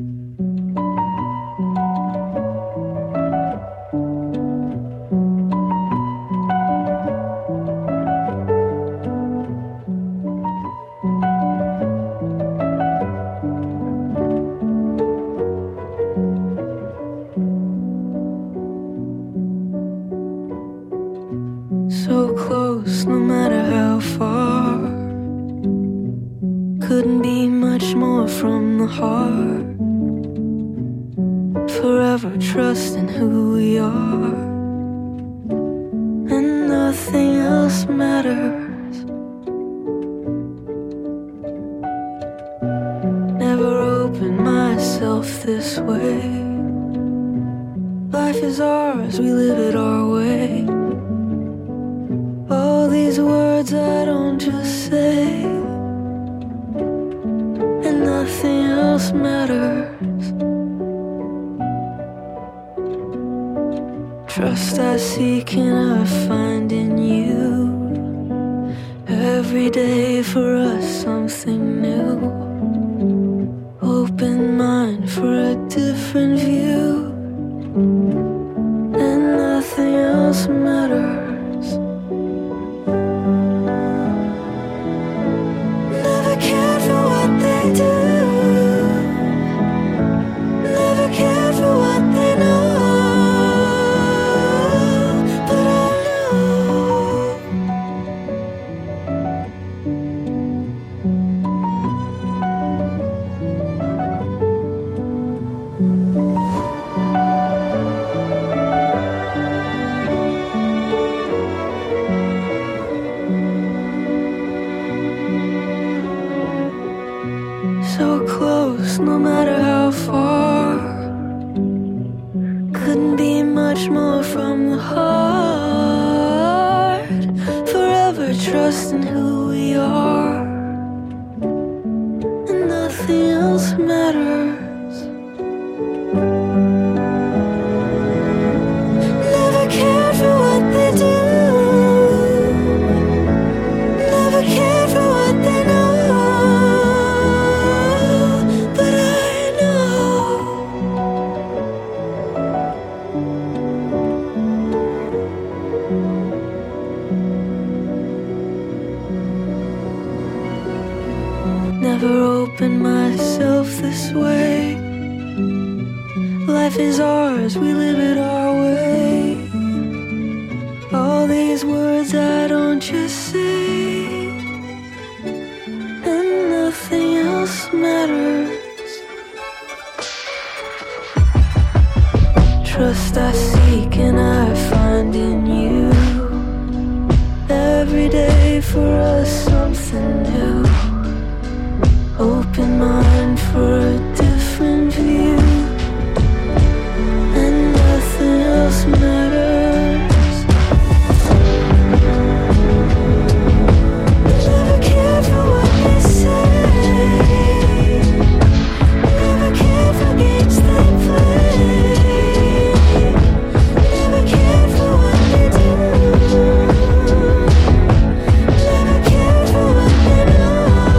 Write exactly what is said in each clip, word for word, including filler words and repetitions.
So close, no matter how far. Couldn't be much more from the heart. Forever trusting who we are, and nothing else matters. Never opened myself this way. Life is ours, we live it our way. All these words I don't just say, and nothing else matters. Trust I seek and I find in you. Every day for us something new. Open mind for a different view, and nothing else matters. So close, no matter how far. Couldn't be much more from the heart. Forever trusting who we are, and nothing else matters. Never cared for what they do. Never cared for what they know. Never opened myself this way. Life is ours, we live it our way. All these words I don't just say, and nothing else matters. Trust I seek and I find in you. Every day for us something new. Open mind for a different view, and nothing else matters. Never cared for what they say. Never cared for games they play. Never cared for what they do. Never cared for what they know.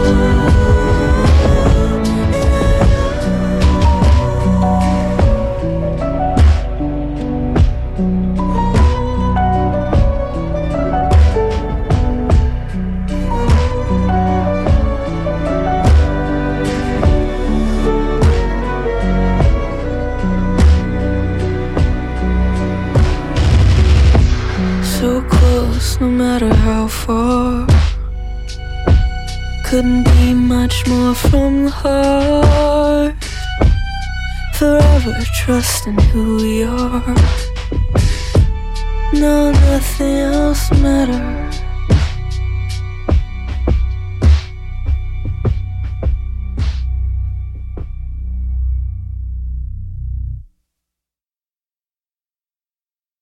So close, no matter how far. Couldn't be much more from the heart. Forever trusting who we are. No, nothing else matters.